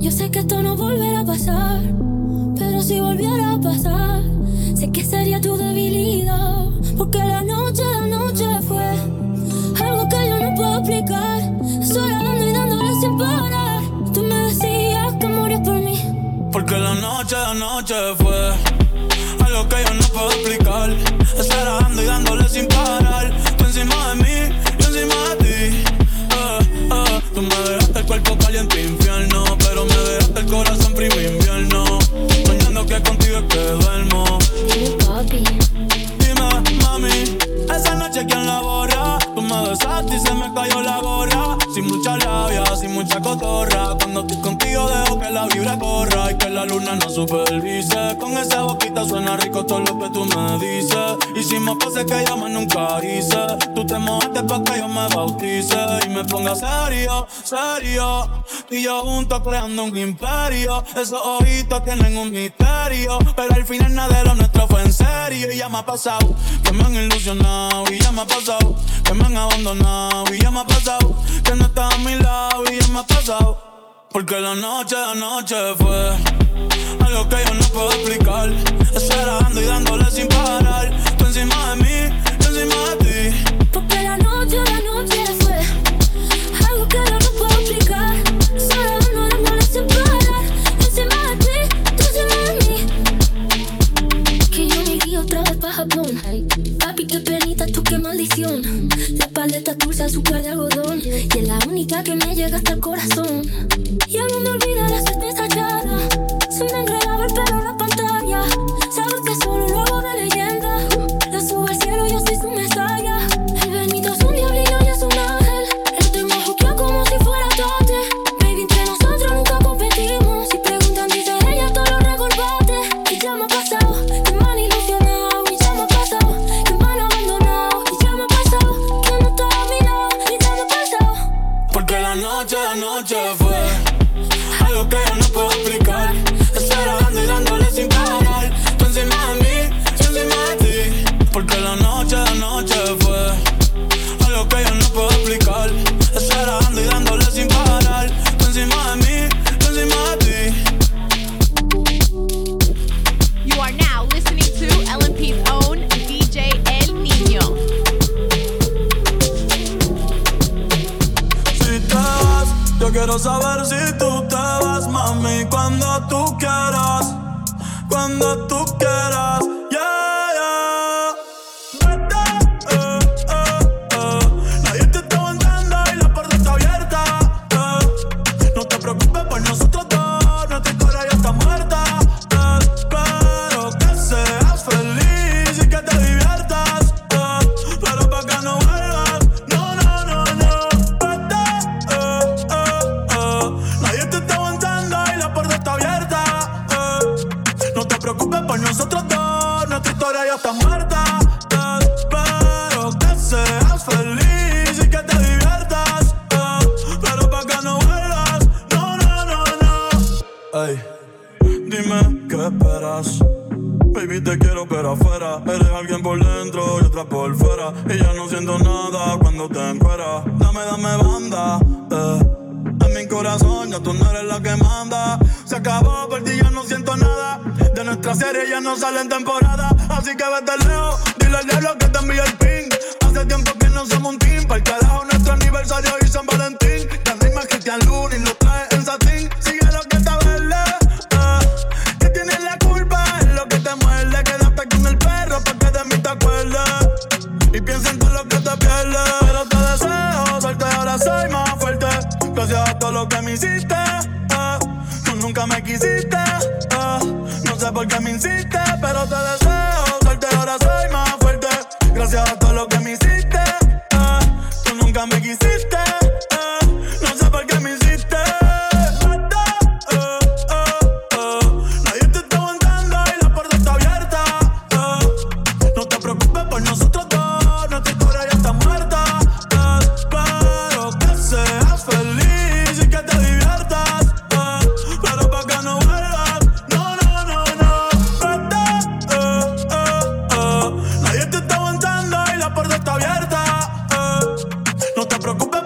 Yo sé que esto no volverá a pasar, pero si volviera a pasar, sé que sería tu debilidad. Porque la noche fue algo que yo no puedo explicar. Estoy dando y dándole sin parar. Tú me decías que morías por mí. Porque la noche fue algo que yo no puedo explicar. Estar dando y dándole sin parar. Tú encima de mí, yo encima de ti. Tú me dejaste el cuerpo caliente infierno, pero me dejaste el corazón frío invierno. Soñando que contigo es que duermo. Dime, papi. Dime, mami, esa noche ¿quién la borra? Tú me besaste y se me cayó la gorra. Sin mucha labia, sin mucha cotorra. Cuando estoy contigo dejo que la vibra corra y que la luna no supervise. Con esa boquita suena rico todo lo que tú me dices. Hicimos cosas que yo más nunca hice. Tú te mojaste pa' que yo me bautice y me ponga serio, serio. Y yo juntos creando un imperio. Esos ojitos tienen un misterio, pero al final nada de lo nuestro fue en serio. Y ya me ha pasado que me han ilusionado. Y ya me ha pasado que me han abandonado. Y ya me ha pasado que no estás a mi lado. Y ya me ha pasado porque la noche fue algo que yo no puedo explicar. Esperando y dándole sin parar. Tú encima de mí, yo encima de ti. Porque la noche fue algo que yo no puedo explicar. Esperando y dándole sin parar. Tú encima de ti, tú encima de mí. Que yo me guío otra vez pa' Japón. Papi, qué penita, tú qué maldición. La paleta dulce, azúcar de algodón. Y es la única que me llega hasta el corazón. Ya no me olvida la certeza chata. Se me enredaba el pelo en la pantalla. Sabes que solo lo hago de leyenda. La subo al cielo, yo soy su mesaya. El Benito es un diablillo y es un ángel. Él te mojuquea como si fuera tote. Baby, entre nosotros nunca competimos. Si preguntan, dice ella, todos los recorbates. Y ya me ha pasado que me han ilusionado. Y ya me ha pasado que me han abandonado. Y ya me ha pasado que no estaba a mi lado. Y ya me ha pasado porque la noche fue algo que yo no puedo explicar. Esperando y dándole sin parar. Tú encima de mí, yo encima de ti. Porque la noche fue algo que yo no puedo explicar. Esperando y dándole sin parar. Tú encima de mí, yo encima de ti. You are now listening to LMP's own DJ El Niño. Si te vas, yo quiero saber si tú te vas, mami, cuando tú quieras, cuando tú quieras, yeah, yeah. Vete, nadie te está aguantando y la puerta está abierta, no te preocupes por nosotros dos, nuestra historia ya está muerta, espero que seas feliz y que te diviertas, pero pa' que no vuelvas, no, no, no, no. Nadie te está aguantando y la puerta está abierta. No te preocupes por nosotros dos, nuestra historia ya está muerta. Espero que seas feliz y que te diviertas, pero pa' que no vuelvas, no, no, no, no. Ey, dime qué esperas. Baby, te quiero pero afuera. Eres alguien por dentro y otra por fuera. Y ya no siento nada cuando te encueras. Dame banda, en mi corazón ya tú no eres la que manda. Se acabó, por ti ya no siento nada. De nuestra serie ya no sale en temporada. Así que vete lejos, dile al diablo que te envíe el ping. Hace tiempo que no somos un team. Pa'l carajo nuestro aniversario y San Valentín. Te rimas Cristian Luna y lo traes en satín. Sigue lo que está verde, que tienes la culpa, es lo que te muerde. Quédate con el perro pa' que de mí te acuerdes. Y piensa en todo lo que te pierdes. Pero te deseo suerte, ahora soy más fuerte. Gracias a todo lo que me hiciste, tú nunca me quisiste, no sé por qué me insistes, pero te deseo suerte, ahora soy más fuerte. Gracias a todo lo que me hiciste, tú nunca me quisiste, no sé por qué me insistes. Nadie te está aguantando y la puerta está abierta. No te preocupes por nosotros dos, nuestra historia ya está muerta. Espero que seas feliz y que te diviertas, pero pa' que no vuelvas, no, no, no, no. Nadie te está aguantando y la puerta está abierta. No te preocupes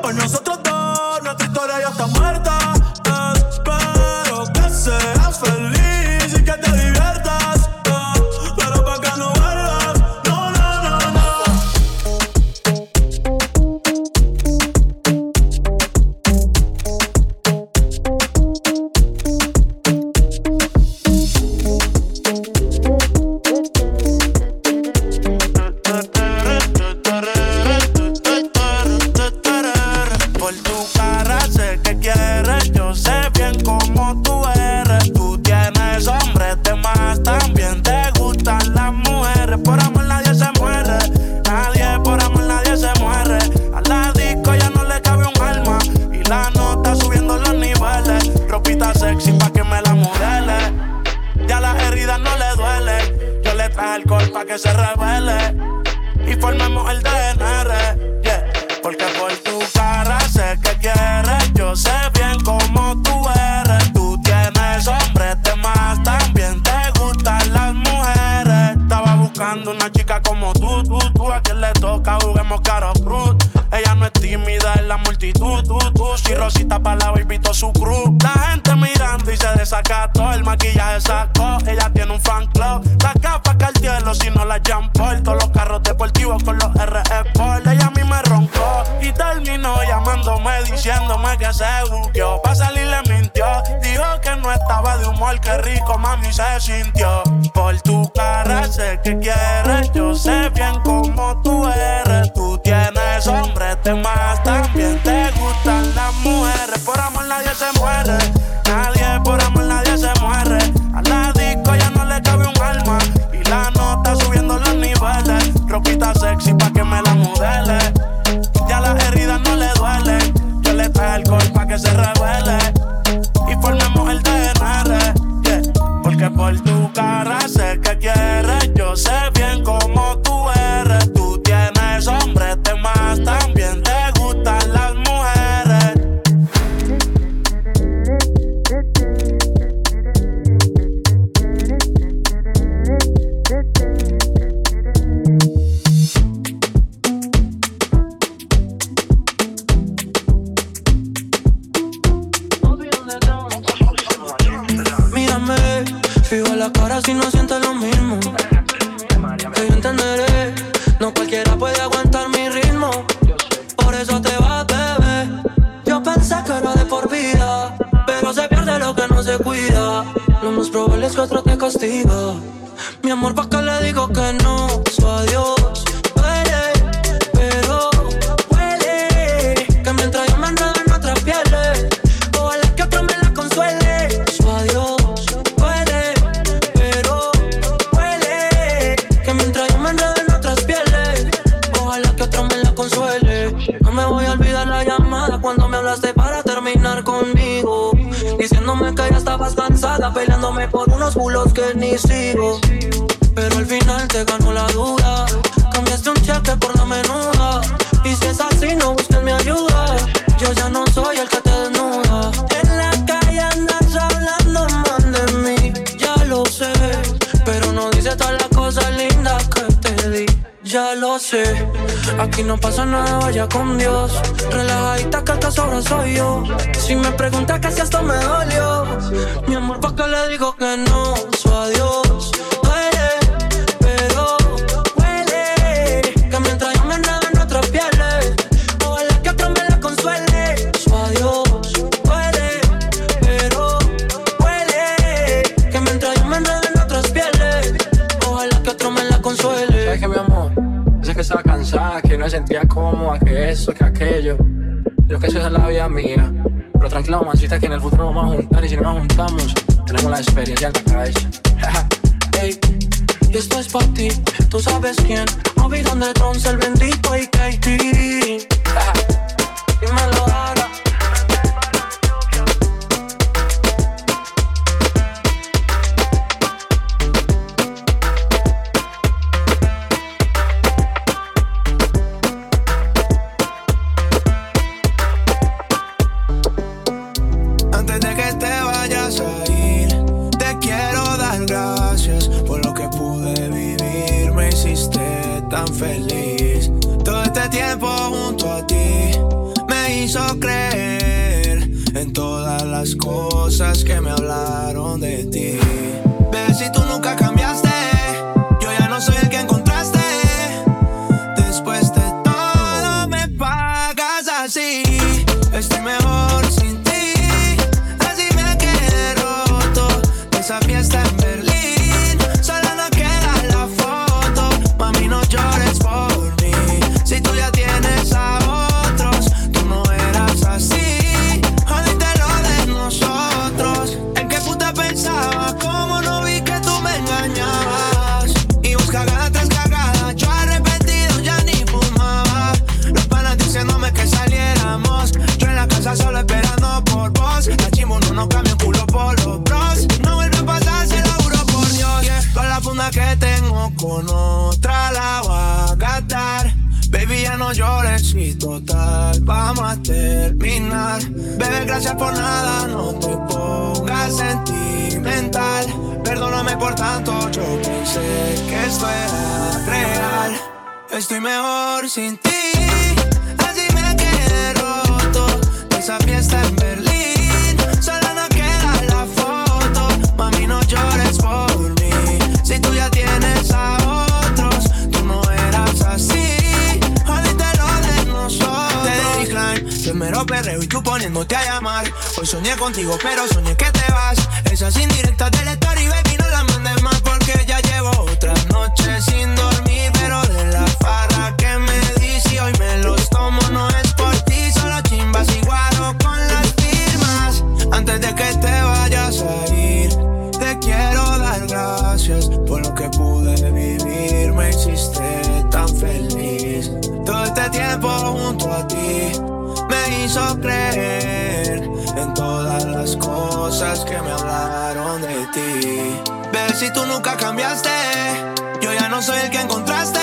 pa' que se revele y formemos el DNR, yeah. Porque por tu cara sé que quieres, yo sé bien cómo tú eres. Tú tienes hombres de más, también te gustan las mujeres. Estaba buscando una chica como tú, a quien le toca juguemos caro cruz. Ella no es tímida en la multitud, si Rosita pa' la baby todo su crew. La gente mirando y se desacató, el maquillaje sacó. Ella tiene un fan club, la capa Cartier, si no la Jean Paul. Todos los carros deportivos con los RE Sport. Ella a mí me roncó y terminó llamándome, diciéndome que se buqueó. Pa' salir le mintió, dijo que no estaba de humor, que rico mami se sintió. Por tu cara sé que quieres, yo sé bien cómo tú eres. Tú tienes hombres de más, también te gustan las mujeres. Por amor nadie se muere, nadie por amor nadie se muere. A la disco ya no le cabe un alma y la nota subiendo los niveles. Ropita sexy pa' que me la modele, ya las heridas no le duelen. Yo le traje alcohol pa' que se revele y formemos el DNR, yeah. Porque por tu cara sé que quieres, yo sé bien cómo tú eres. Tú tienes hombres de más, también te gustan las mujeres. Mírame, fijo en la cara si no sientes lo mismo. Que yo entenderé, no cualquiera puede aguantar mi ritmo. Por eso te vas, bebé. Yo pensé que era de por vida, pero se pierde lo que no se cuida. Lo más probable es que otro te castiga. Mi amor, ¿pa' qué le digo que no? Su adiós duele, pero huele que mientras yo me enredo en otras pieles, ojalá que otro me la consuele. Su adiós duele, pero huele que mientras yo me enredo en otras pieles, ojalá que otro me la consuele. No me voy a olvidar la llamada cuando me hablaste para terminar conmigo, diciéndome que ya estabas cansada, peleándome por unos bulos que ni sigo. Pero al final te ganó la duda, cambiaste un cheque por la menuda. Y si es así no busques mi ayuda, yo ya no soy el que te desnuda. En la calle andas hablando mal de mí, ya lo sé, pero no dices todas las cosas lindas que te di. Ya lo sé, aquí no pasa nada, vaya con Dios. Relajadita que el que sobra soy yo. Si me preguntas que si esto me dolió, mi amor, ¿pa' qué le digo que no? Su adiós duele, pero huele que mientras yo me enredo en otras pieles, ojalá que otro me la consuele. Su adiós duele, pero huele que mientras yo me enredo en otras pieles, ojalá que otro me la consuele. ¿Sabes qué, mi amor? Sé que estaba cansada, que no me sentía cómoda, que eso, que aquello. Yo que eso es la vida mía. Pero tranquila, mamacita, que en el futuro nos vamos a juntar. Y si no nos juntamos, tenemos la experiencia en la cabeza. Ey, y esto es pa' ti, tú sabes quién. Ovidón de Tronce, el bendito y Katie. Dímelo ahora. Antes de que te vayas a ir, te quiero dar gracias por lo que pude vivir. Me hiciste tan feliz. Todo este tiempo junto a ti me hizo creer en todas las cosas que me hablaron de ti. Bebé, si tú nunca cambiaste, yo ya no soy el que encontraste. Después de todo me pagas así. Estoy mejor sin ti. Esa fiesta en Berlín, solo nos queda la foto. Mami, no llores por mí. Si tú ya tienes a otros, tú no eras así. Jodiste lo de nosotros. ¿En qué puta pensaba vamos a terminar. Bebé, gracias por nada, no te pongas sentimental. Perdóname por tanto, yo pensé que esto era real. Estoy mejor sin ti, así me quedé roto. De esa fiesta en Berlín, solo nos queda la foto. Mami, no llores por mí, si tú ya tienes a otros. Tú no eras así, jodiste lo de nosotros. Te di decline, yo mero perreo y tú poniéndote a llamar. Hoy soñé contigo, pero soñé que te vas. Esas indirectas del story, baby, no las mandes más, porque ya llevo otra noche sin dormir. Pero de la farra que me di, si hoy me los tomo, no es por ti. Solo chimbas y guaro con las firmas. Antes de que te vayas a ir, te quiero dar gracias por lo que pude vivir. Me hiciste tan feliz. Todo este tiempo junto a ti me hizo creer en todas las cosas que me hablaron de ti. Ve, si tú nunca cambiaste, yo ya no soy el que encontraste.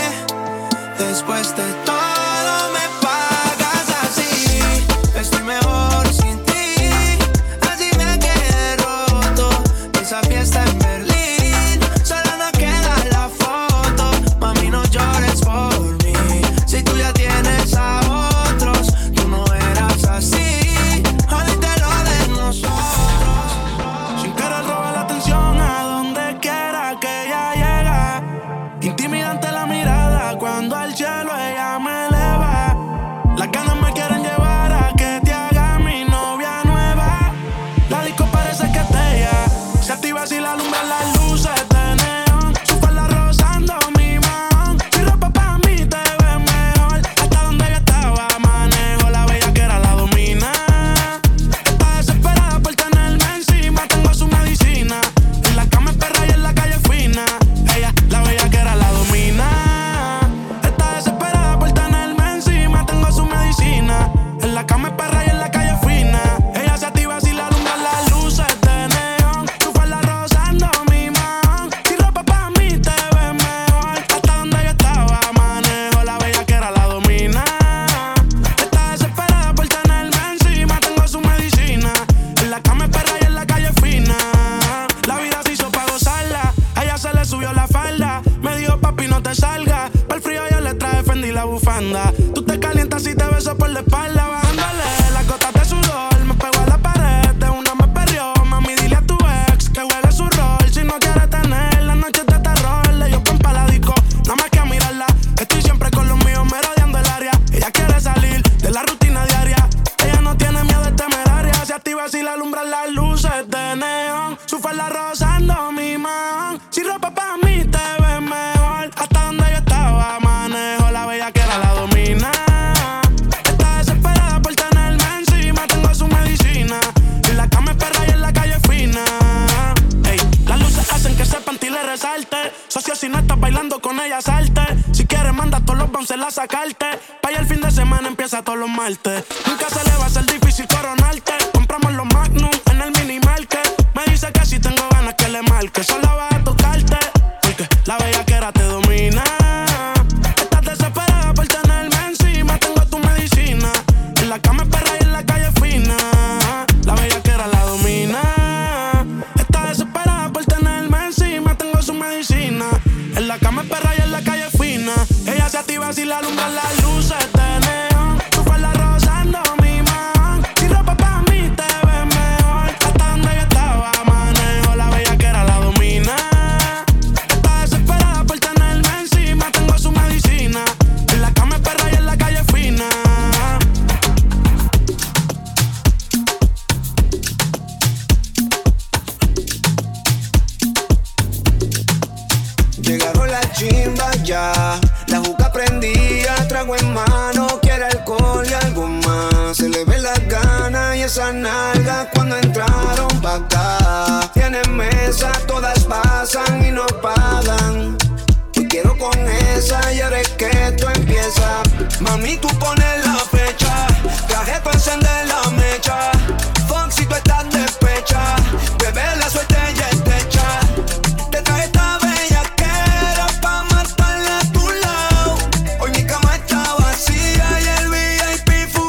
Después de todo me pagas así. Estoy mejor sin ti, así me quedé roto. Esa fiesta en Berlín, solo nos queda la foto. Mami, no llores por mí, si tú ya tienes a otros. Tú no eras así, jodiste lo de nosotros. Sin querer robar la atención a donde quiera que ella llega. Intimidante la mirada cuando al cielo ella me eleva. Las ganas me quieren llevar a que te haga mi novia nueva. La disco parece que te ya se activa si la alumbran las luces de neón. Su falda rozando mi mano. Si ropa pa' mí te ves mejor. Hasta donde yo estaba manejo, la bella que era la domina. Está desesperada por tenerme encima, tengo su medicina. En la cama es perra y en la calle fina. Ella, la bella que era la domina. Está desesperada por tenerme encima, tengo su medicina. En la cama es perra y en la calle fina. Ella se activa si la alumbran las luces de neón. Su falda rozando mi mano. Si ropa pa' mí te ves mejor. Hasta donde yo estaba manejo, la bella que era la domina. Está desesperada por tenerme encima, tengo su medicina. En la cama es perra y en la calle fina. La vida se hizo pa' gozarla, a ella se le subió la falda. Me dijo papi no te salgas, pa'l frío yo le traje Fendi la bufanda. Tú te calientas si te beso por la espalda, bajándole las gotas de sudor. Me pegó a la pared, de una me perrió. Mami, dile a tu ex que juegue su rol. Si no quiere tener las noches de terror, le dio pon pa' la disco, nada más que a mirarla. Estoy siempre con los míos, merodeando el área. Ella quiere salir de la rutina diaria. Ella no tiene miedo, es temeraria. Se activa si la alumbran las luces de neón. Su falda rozando mi mano. Si ropa pa' mí te ves mejor. Hasta donde yo estaba manejo, la bella que era la domina. Está desesperada por tenerme encima, tengo su medicina. En la cama es perra y en la calle fina. Ey, las luces hacen que ese panty le resalte. Socio, si no estás bailando con ella, salte. Si quieres, manda todos los bouncers a sacarte. Pa' allá el fin de semana empieza todos los martes. Nunca se le va a hacer difícil coronarte. Compramos los Magnum en el mini market. Me dice que si tengo ganas que le marque. Solo vas a tocarte, porque la bella que era te domina. Estás desesperada por tenerme encima, tengo tu medicina. En la cama es perra y en la calle fina. La bella que era la domina. Está desesperada por tenerme encima, tengo su medicina. En la cama es perra y en la calle fina. Ella se activa si la alumbran las luces de neón. Tu falda rozando mi mano. Si ropa pa' mí te ves mejor. Hasta donde yo estaba manejo, la bella que era la domina. Está desesperada por tenerme encima, tengo su medicina. En la cama es perra y en la calle fina. Llegaron las chimbas ya, la juca prendía, trago en mano, quiere alcohol y algo más. Se le ve las ganas y esas nalgas cuando entraron pa' acá. Tienen mesa, todas pasan y no pagan. Y quiero con esa y ahora es que tú empiezas. Mami, tú pones la fecha, traje pa' encender la mecha. Fuck si tú estás despecha, bebé la suerte ya está hecha. Te traje esta bella que era pa' matarla a tu lado. Hoy mi cama está vacía y el VIP full.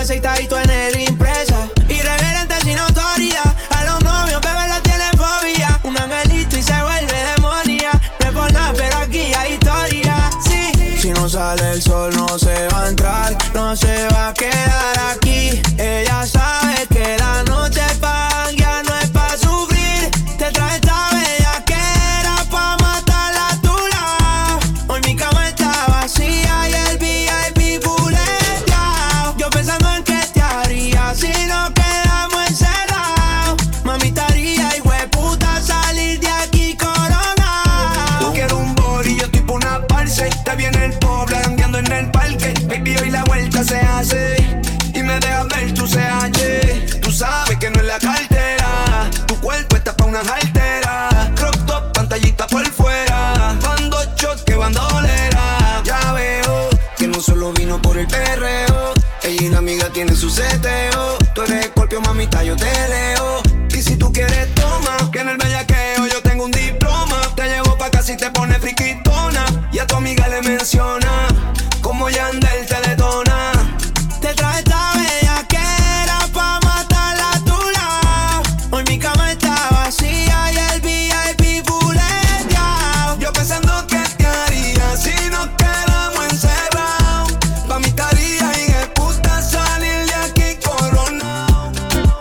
aceitadito en el impresa. Irreverente sin autoridad. A los novios, bebé, le tienen fobia. Un angelito y se vuelve demonia. No es por nada, pero aquí hay historia. Sí. Si no sale el sol, no se va a entrar. No se va a quedar aquí. Ella sabe que la noche es pa' ya no es pa' sufrir. Te trae esta bella que era pa' matarla a tu lado. Hoy mi cama está vacía y el VIP buleado. Yo pensando en qué te haría si nos quedamos encerrados. Mami, estaría hijueputa salir de aquí coronado. Tú quieres un body, yo tipo una parce. Te viene el pobre andando en el parque. Baby, hoy la vuelta se hace y me dejas ver tu CH. Tú sabes que no es la cartera. Tu cuerpo está pa' una jartera. Crop top, pantallita por fuera. Van dos shots que bandolera. Ya veo que no solo vino por el perreo. Ella y la amiga tienen su seteo. Tú eres Scorpio, mamita, yo te leo. Y si tú quieres, toma, que en el bellaqueo yo tengo un diploma. Te llevo pa' casa y te pone friquitona. Y a tu amiga le menciona como Yandel te detona. Te trae esta bella que era pa' matarla a tu lado. Hoy mi cama está vacía y el VIP buleado. Yo pensando que te haría si nos quedamos encerrados. Pa' mi estaría y de puta salir de aquí coronado.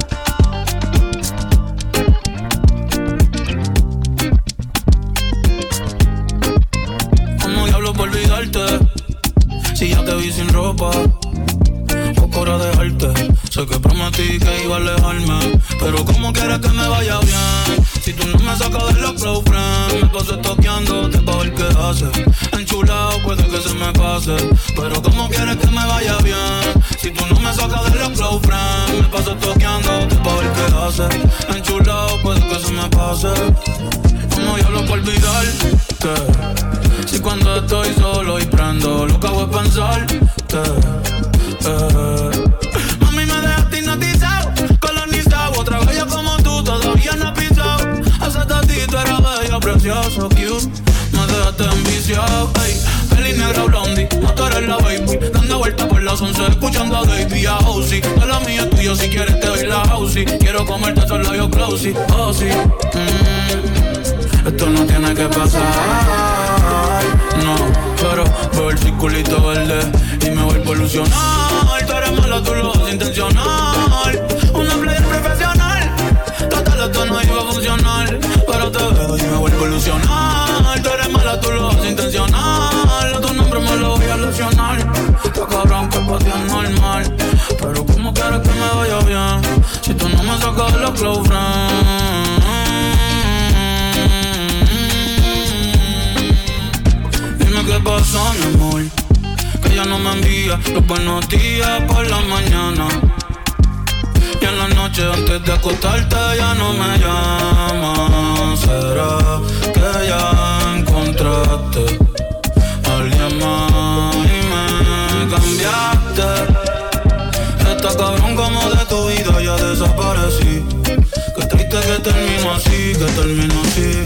¿Cómo diablo por olvidarte? Si ya te vi sin ropa, poco hora dejarte. Sé que prometí que iba a alejarme, pero ¿cómo quieres que me vaya bien? Si tú no me sacas de los close friends, me paso toqueándote pa' ver qué haces. Enchulado puede que se me pase, pero ¿cómo quieres que me vaya bien? Si tú no me sacas de los close friends, me paso toqueándote pa' ver qué haces. Enchulado puede que se me pase. ¿Cómo diablo por olvidarte? Si cuando estoy solo y prendo, lo que hago es pensarte. Mami, me dejaste hipnotizado, colonizado. Otra bella como tú todavía no he pisado. Hace tatito era bello, precioso, cute. Me dejaste enviciado, ey. Peli negra blondie, no tú eres la baby. Dando vueltas por las 11, escuchando a Baby a Ozzy. De la mía es tuyo, si quieres te doy la housey. Quiero comerte esos labios closey, oh sí. Esto no tiene que pasar, no, pero veo el circulito verde y me vuelvo a ilusionar. Tú eres mala, tú lo haces intencional. Una player profesional, total esto no iba a funcionar, pero te veo y me vuelvo a ilusionar. Tú eres mala, tú lo haces intencional. A tu nombre me lo voy a lesionar. Está cabrón que pa' ti es normal, pero ¿cómo quieres que me vaya bien? Si tú no me sacas de los close friends. ¿Qué pasó, mi amor? Que ya no me envía los buenos días por la mañana. Y en la noche antes de acostarte ya no me llamas. ¿Será que ya encontraste a alguien más y me cambiaste? Está cabrón como de tu vida ya desaparecí. Qué triste que termino así, que termino así.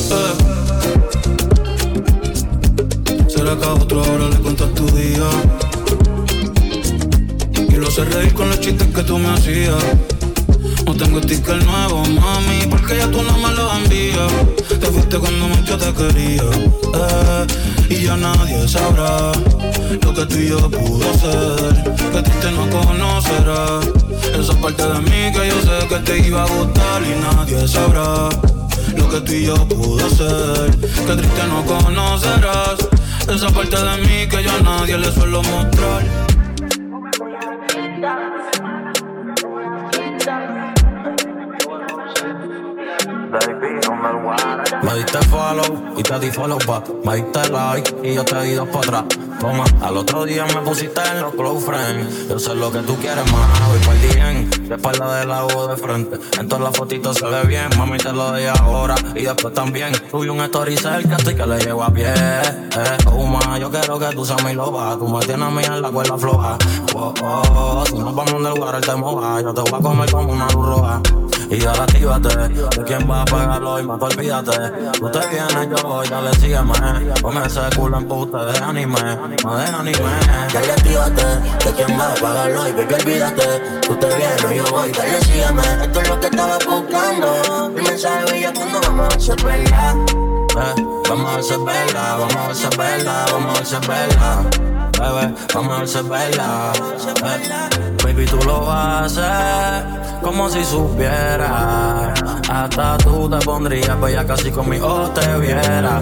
Será que a otro ahora le cuentas tu día y lo hace reír con los chistes que tú me hacías. No tengo sticker nuevo, mami, porque ya tú no me lo envías. Te fuiste cuando mucho te quería, y ya nadie sabrá lo que tú y yo pudo ser. Que triste no conocerás esa parte de mí que yo sé que te iba a gustar y nadie sabrá lo que tú y yo pudo ser. Que triste no conocerás esa parte de mí que yo a nadie le suelo mostrar. Me diste follow y te di follow back. Me diste like y yo te di dos para atrás. Toma, al otro día me pusiste en los close friends. Yo sé lo que tú quieres, mano, voy por bien. De espalda de lado o de frente. En todas las fotitos se ve bien. Mami, te lo doy ahora y después también. Subí un story cerca, estoy que le llevo a pie. Ma, yo quiero que tú seas mi loba. Tú me tienes a mí en la cuerda floja. Si nos vamos del lugar, él te moja. Yo te voy a comer como una luz roja. Y ahora actívate, de quién va a pagarlo y más olvídate. Tú te vienes, yo voy, dale sígueme. Ponme ese culo en puta de anime. no de anime. Ya le activaste, que quien va a pagarlo y baby olvídate. Tú te vienes, yo voy, dale sígueme. Esto es lo que estaba buscando. El mensaje veía cuando vamos a hacer verdad. Vamos a hacer verdad, vamos a hacer verdad, vamos a hacer verdad. Bebé, vamos a hacer verdad. Baby, tú lo haces como si supieras. Hasta tú te pondrías bella casi conmigo te viera,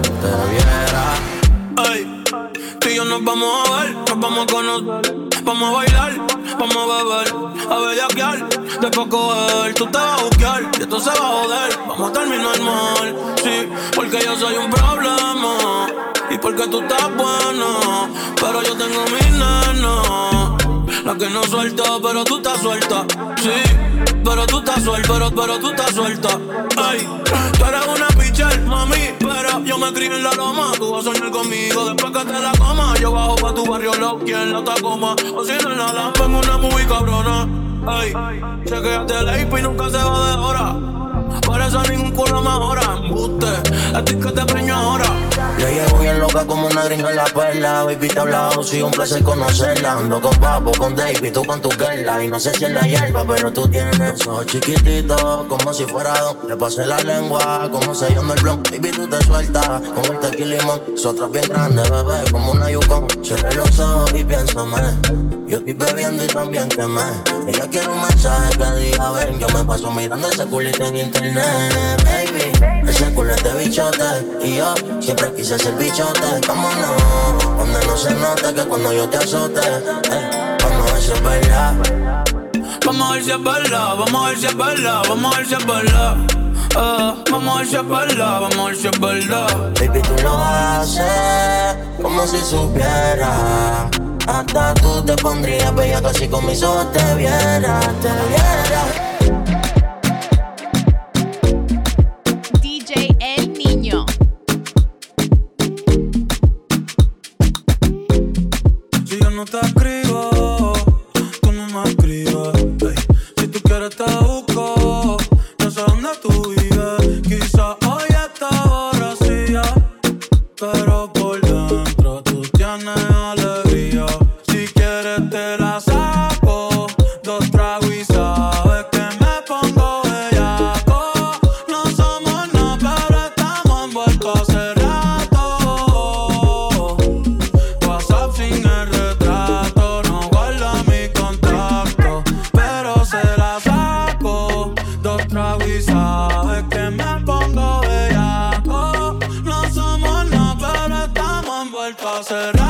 Ay, tú y yo nos vamos a ver, nos vamos a conocer, vamos a bailar, vamos a beber, a bellaquear, después coger, tú te vas a buscar y esto se va a joder, vamos a terminar mal, sí, porque yo soy un problema y porque tú estás bueno, pero yo tengo mis nenas, la que no suelta, pero tú estás suelta, sí. Pero tú estás suelta, pero tú estás suelta. Ay, tú eres una pitcher, mami, pero yo me crié en la loma. Tú vas a soñar conmigo después que te la coma. Yo bajo pa' tu barrio loco, en la Tacoma. O si no en la lampa en una movie cabrona. Ay, chequeate el AP y nunca se va de hora. Por eso ningún culo mejora. Embuste, a ti que te preño ahora. Yo llevo bien loca como una gringa en la perla. Baby, te he hablado, sí, un placer conocerla. Ando con Papo, con Davey, tú con tu girla. Y no sé si es la hierba, pero tú tienes eso chiquitito, como si fuera don. Le pasé la lengua, como sellando el blon. Baby, tú te sueltas, como el tequila y limón. Nosotros bien grandes, bebé, como una Yukon. Cierre los ojos y piénsame. Yo estoy bebiendo y también quemé. Ella quiere un mensaje que diga ven. Yo me paso mirando ese culito en internet, baby. Ese culete bichote. Y yo siempre quise ser bichote. ¿Cómo no? Donde no se nota que cuando yo te azote. Vamos a ver si es verdad. Vamos a ver si es verdad, vamos a ver si es verdad, vamos a ver si es verdad. Vamos a ver si es verdad, vamos a ver si es verdad. Baby, tú lo haces como si supieras. Hasta tú te pondrías bella casi con mis ojos te viera, te viera. DJ El Niño. Si yo no te escribo, tú no me escribes. Hey. Si tú quieres te busco, no sé dónde tú vives. Quizá hoy está borracía, pero por dentro tú tienes alegría. Si quieres te la saco, 2 tragos y sabes que me pongo bellaco. No somos nada, pero estamos envueltos hace rato. WhatsApp sin el retrato, no guarda mi contacto, pero se la saco, 2 tragos y sabes que me pongo bellaco. No somos nada, pero estamos envueltos hace rato.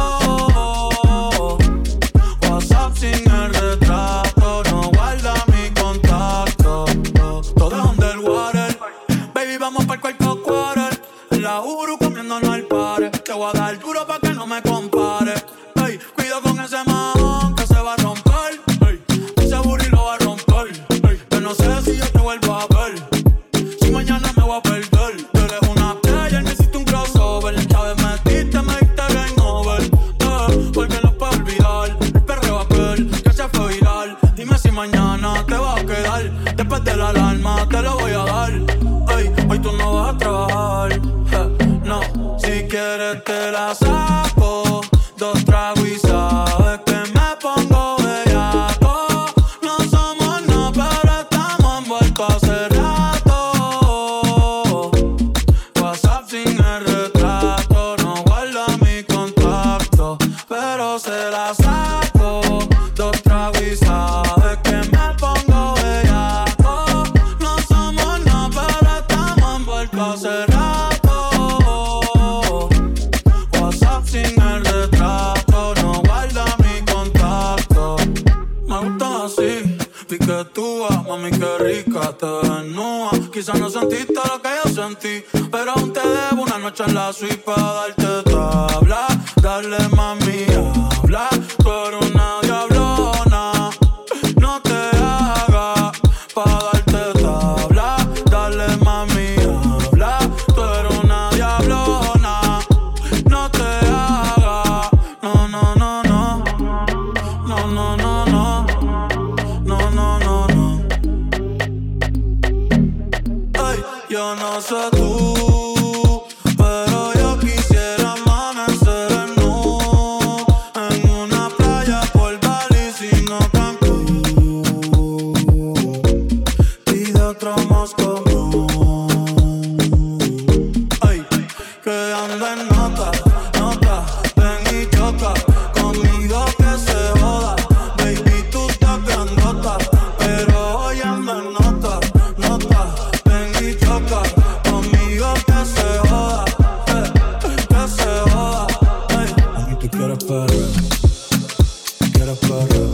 WhatsApp sin el retrato, no guarda mi contacto. Todo es underwater, baby, vamos pa'l cuarto quarter. En la Uru comiéndonos al pare. Te voy a dar duro pa' que no me compare. Ey, cuido con ese man que se va a romper. Ey, ese booty lo va a romper. Ey, yo no sé si yo te vuelvo a ver. Si mañana me voy a perder. Tú eres una player, me hiciste un crossover. Esta vez metiste, me diste game over. Porque no puedo olvidar el perreo aquel que se fue viral. Dime si mañana te vas a quedar. Después de la alarma te lo voy a dar. Ey, hoy tú no vas a trabajar. No, si quieres te la saco, 2 tragos y sabes que me pongo bellaco. No somos nada, pero estamos envueltos hace rato. WhatsApp sin el retrato, no guarda mi contacto, pero se la saco, 2 tragos y sabes que me pongo bellaco. No somos nada, pero estamos envueltos hace rato. WhatsApp sin el retrato, no guarda mi contacto. Me gusta así, piquetúa, mami qué rica te desnuda. Quizás no sentiste lo que yo sentí, pero aún te debo una noche en la suite para darte tabla. Dale mami, habla, tú eres una diablona. No te hagas para darte tabla. Dale mami, habla, tú eres una diablona. No te hagas, no, no, no, no. No, no, no, no. No, no, no, no. Ay, yo no sé tú, pero yo quisiera amanecer desnudo. más común. Ay, que anda en nota, nota, ven y choca. Conmigo que se joda, baby, tú estás grandota. Pero hoy anda en nota, nota, ven y choca. Conmigo que se joda, que se joda. Ay, a mí tú quieres perder, quieres perder.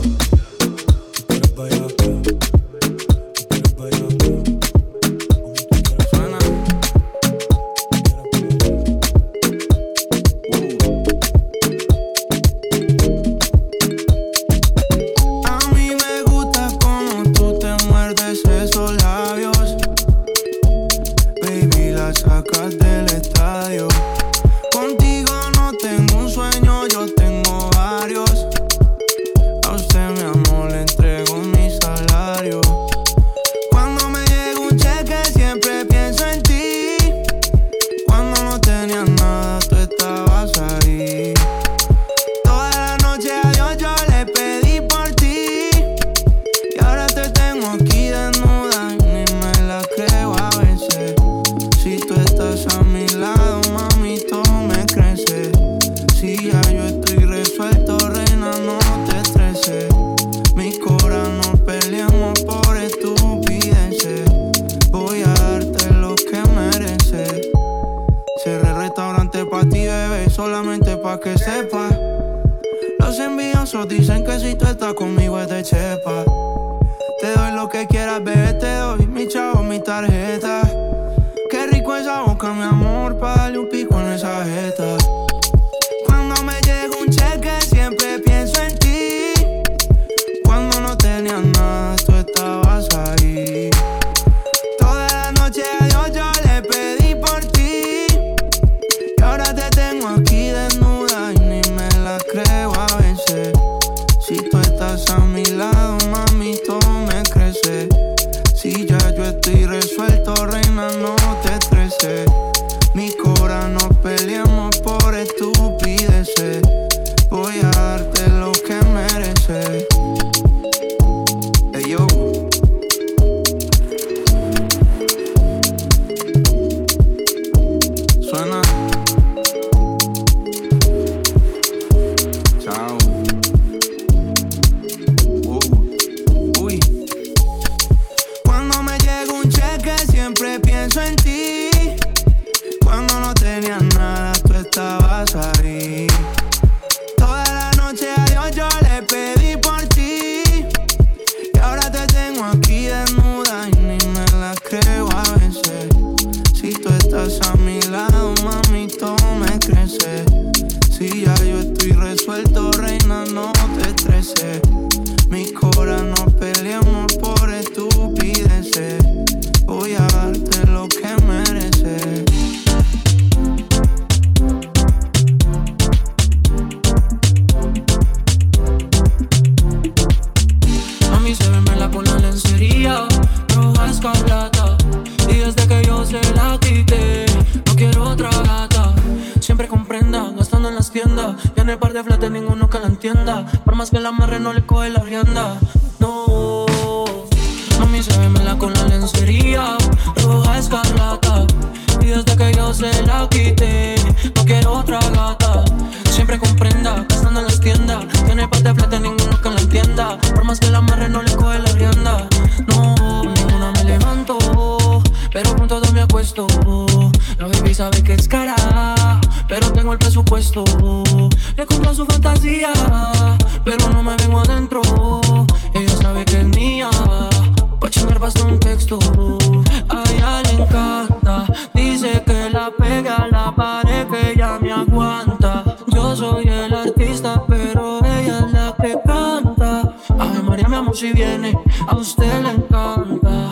Si viene, a usted le encanta.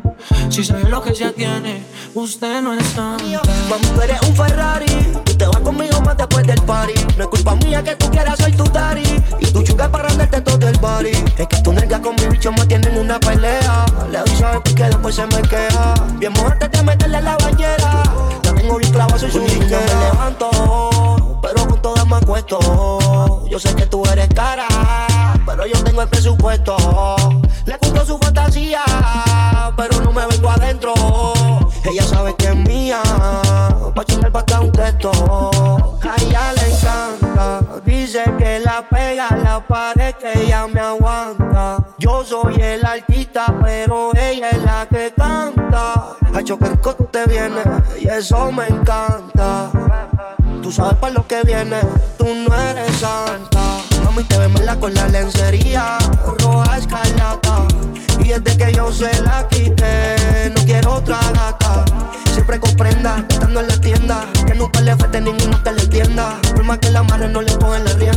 Si sabe lo que ya tiene, usted no es santa. Mami, tú eres un Ferrari, tú te vas conmigo más después del party. No es culpa mía que tú quieras, soy tu daddy. Y tu chuga para andarte todo el body. Es que tu nalga con mi bicho me tienen una pelea. Le doy suave porque después se me queja. Bien mojarte de meterle en la bañera. La tengo bien clavada, soy su niña. Me levanto, pero con todas me acuesto. Yo sé que tú eres cara, pero yo tengo el presupuesto. Le cumplo su fantasía, pero no me vengo adentro. ella pega a la pared, que ella me aguanta. Yo soy el artista, pero ella es la que canta. A chocar con tú te vienes y eso me encanta. Tú sabes para lo que viene, tú no eres santa. Mami, te ves con la lencería roja escarlata. Y desde que yo se la quité, no quiero otra gata. Siempre con prenda, estando en la tienda, que nunca le falte ninguno que le entienda. Por más que la amarre no le pongan la rienda.